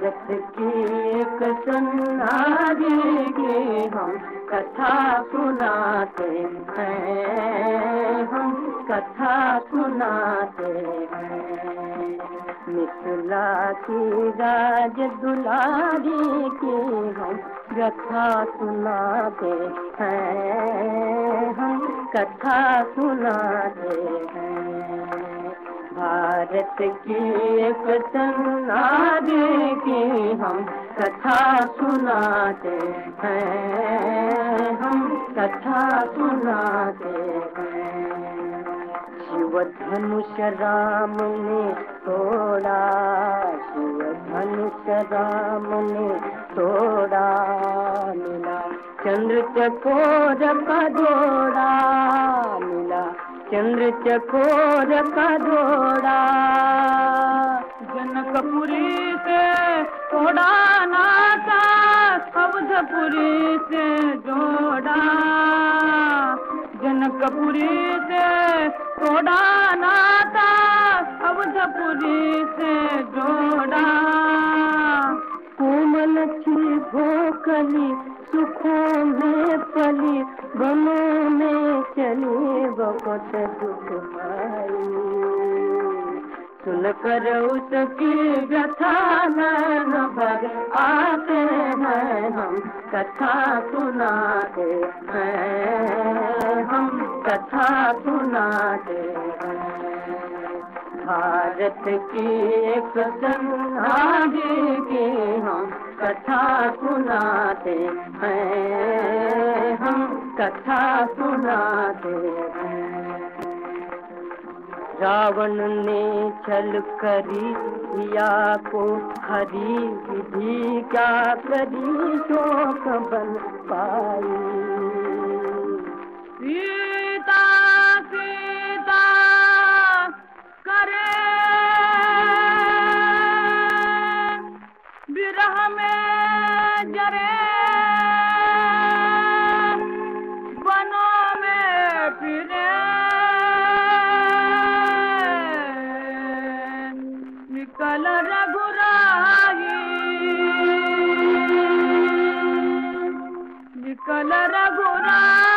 भारत की एक सन्नारी की हम कथा सुनाते हैं, हम कथा सुनाते हैं। मिथिला की राज दुलारी की हम कथा सुनाते हैं, हम कथा सुनाते हैं। भारत की एक सन्नारी की हम कथा सुनाते हैं, हम कथा सुनाते हैं। शिव धनुष राम ने तोड़ा, शिव धनुष राम ने तोड़ा, मिला चंद्र चकोर का जोड़ा, मिला चंद्र चकोर का जोड़ा। जनकपुरी से तोड़ा नाता, अवधपुरी से जोड़ा, जनकपुरी से तोड़ा नाता, अवधपुरी से जोड़ा। कोमल की भोकली सुखों में पली, बनों में चली बहुत दुख पाई। सुनकर उसकी व्यथा नैन भर आते हैं, हम कथा सुनाते हैं, हम कथा सुनाते हैं। भारत की एक सन्नारी की हम कथा सुनाते हैं, हम कथा सुनाते हैं। रावण ने छल करी सिया को हरी, विधि क्या करी शोक बन पाई। सीता सीता करे विरह में जरे, वनों में फिरे, निकल रघुराई, निकल रघुराई।